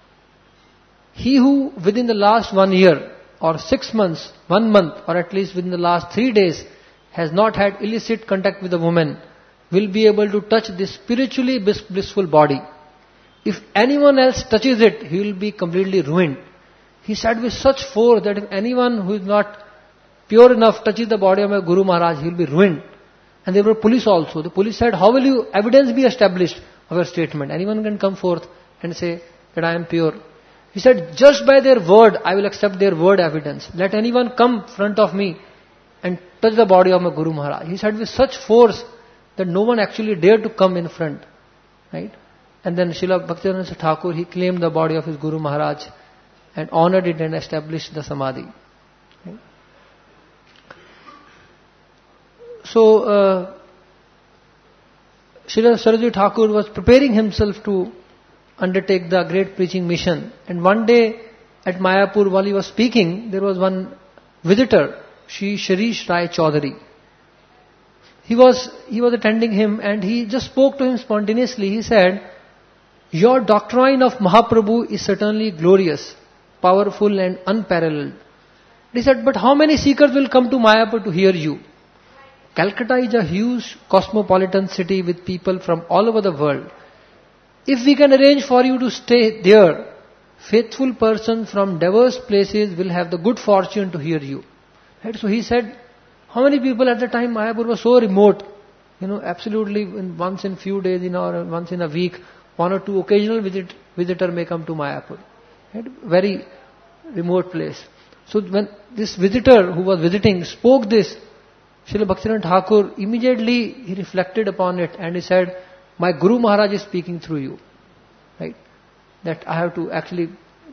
[SPEAKER 1] He who within the last one year, or six months, one month, or at least within the last three days, has not had illicit contact with a woman, will be able to touch this spiritually blissful body. If anyone else touches it, he will be completely ruined. He said with such force that if anyone who is not pure enough touches the body of my Guru Maharaj, he will be ruined. And there were police also. The police said, how will you evidence be established of your statement? Anyone can come forth and say that I am pure. He said, just by their word, I will accept their word evidence. Let anyone come front of me and touch the body of my Guru Maharaj. He said with such force that no one actually dared to come in front. Right? And then Srila Bhaktivinoda Thakur, he claimed the body of his Guru Maharaj and honored it and established the Samadhi. Right? So, uh, Srila Sarojini Thakur was preparing himself to undertake the great preaching mission. And one day at Mayapur, while he was speaking, there was one visitor, Shri Shirish Rai Chaudhary. He was, he was attending him, and he just spoke to him spontaneously. He said, your doctrine of Mahaprabhu is certainly glorious, powerful and unparalleled. He said, but how many seekers will come to Mayapur to hear you? Calcutta is a huge cosmopolitan city with people from all over the world. If we can arrange for you to stay there, faithful persons from diverse places will have the good fortune to hear you. Right? So he said, how many people at the time Mayapur was so remote, you know, absolutely in once in few days in or once in a week, one or two occasional visit, visitor may come to Mayapur. Right? Very remote place. So when this visitor who was visiting spoke this, Srila Bhaktivinoda Thakur, immediately he reflected upon it and he said, my Guru Maharaj is speaking through you. Right? That I have to actually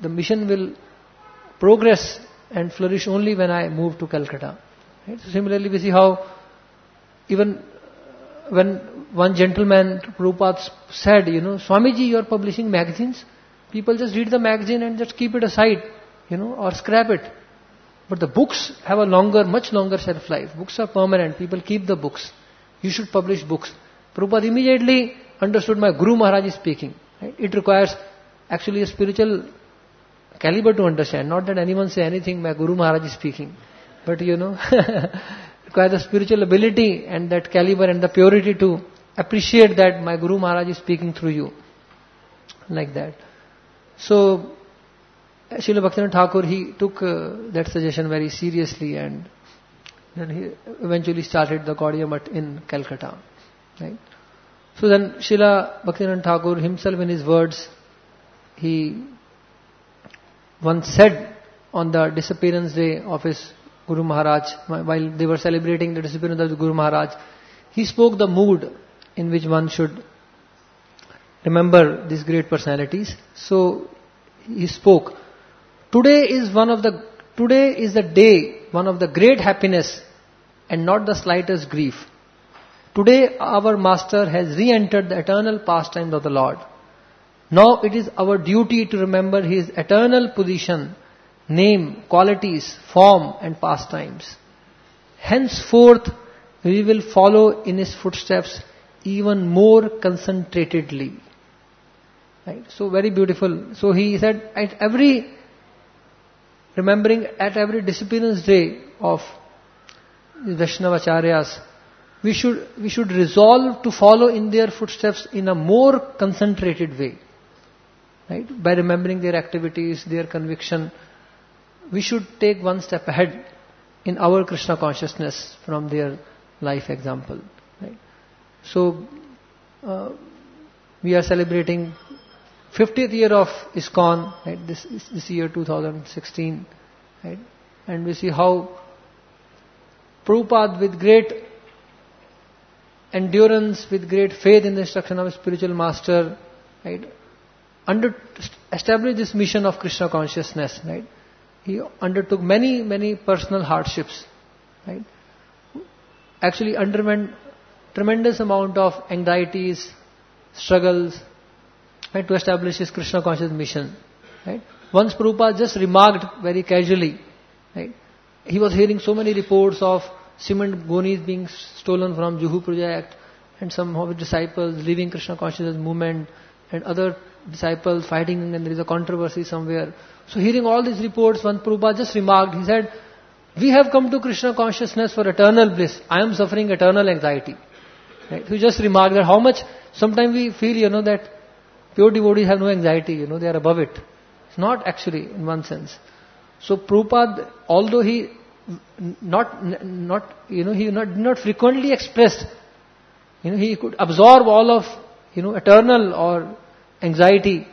[SPEAKER 1] the mission will progress and flourish only when I move to Calcutta. Right? So similarly, we see how even when one gentleman, Prabhupada, said, you know, Swamiji, you are publishing magazines. People just read the magazine and just keep it aside, you know, or scrap it. But the books have a longer, much longer shelf life. Books are permanent. People keep the books. You should publish books. Prabhupada immediately understood my Guru Maharaj is speaking. Right? It requires actually a spiritual caliber to understand. Not that anyone say anything, my Guru Maharaj is speaking. But you know, requires the spiritual ability and that caliber and the purity to appreciate that my Guru Maharaj is speaking through you. Like that. So, Srila Bhaktivinoda Thakur, he took uh, that suggestion very seriously, and then he eventually started the Gaudiya Math in Calcutta. Right? So then Srila Bhaktivinoda Thakur himself, in his words, he once said on the disappearance day of his Guru Maharaj, while they were celebrating the disappearance of the Guru Maharaj, he spoke the mood in which one should remember these great personalities. So he spoke, Today is one of the, today is the day, one of the great happiness and not the slightest grief. Today our Master has re-entered the eternal pastimes of the Lord. Now it is our duty to remember His eternal position, name, qualities, form and pastimes. Henceforth we will follow in His footsteps even more concentratedly. Right? So very beautiful. So he said, at every remembering at every disappearance day of the Vaishnavacharyas, we should we should resolve to follow in their footsteps in a more concentrated way. Right? By remembering their activities, their conviction, we should take one step ahead in our Krishna consciousness from their life example. Right? So uh, we are celebrating fiftieth year of ISKCON, right? This this year two thousand sixteen, right? And we see how Prabhupada, with great endurance, with great faith in the instruction of a spiritual master, right, under established this mission of Krishna consciousness, right? He undertook many many personal hardships, right? Actually underwent tremendous amount of anxieties, struggles, right, to establish his Krishna conscious mission. Right? Once Prabhupada just remarked very casually, right, he was hearing so many reports of cement gonis being stolen from Juhu project, and some of his disciples leaving Krishna consciousness movement, and other disciples fighting, and there is a controversy somewhere. So hearing all these reports, one Prabhupada just remarked, he said, we have come to Krishna consciousness for eternal bliss. I am suffering eternal anxiety. Right? He just remarked that how much, sometimes we feel, you know, that pure devotees have no anxiety, you know, they are above it. It's not actually, in one sense. So Prabhupada, although he not, not you know, he not, not frequently expressed, you know, he could absorb all of, you know, eternal or anxiety.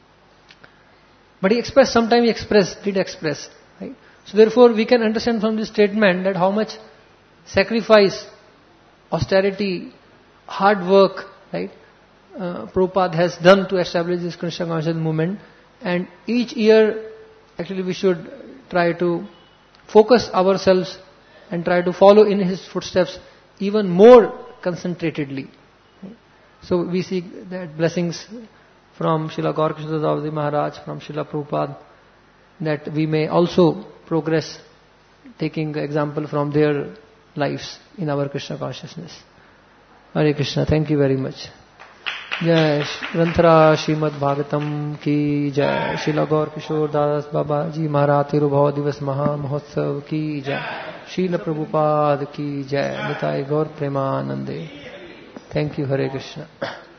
[SPEAKER 1] But he expressed, sometimes he expressed, did express. Right? So therefore we can understand from this statement that how much sacrifice, austerity, hard work, right, Uh, Prabhupada has done to establish this Krishna conscious movement, and each year actually we should try to focus ourselves and try to follow in his footsteps even more concentratedly. So we seek that blessings from Srila Gaurakrishna Dasji Maharaj, from Srila Prabhupada, that we may also progress, taking example from their lives in our Krishna consciousness. Hare Krishna. Thank you very much. जय ग्रंथरा श्रीमद् भागवतम की जय। श्रील गौर किशोर दास बाबा जी महाराज तिरुभाव दिवस महा महोत्सव की जय। श्रील प्रभुपाद की जय। निताय गौर प्रेमानंदे। Thank you. Hare Krishna.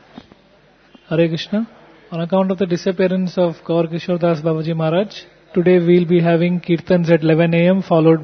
[SPEAKER 2] Hare Krishna. On account of the disappearance of Gaur Kishore Das Babaji Maharaj, today we will be having kirtans at eleven a m followed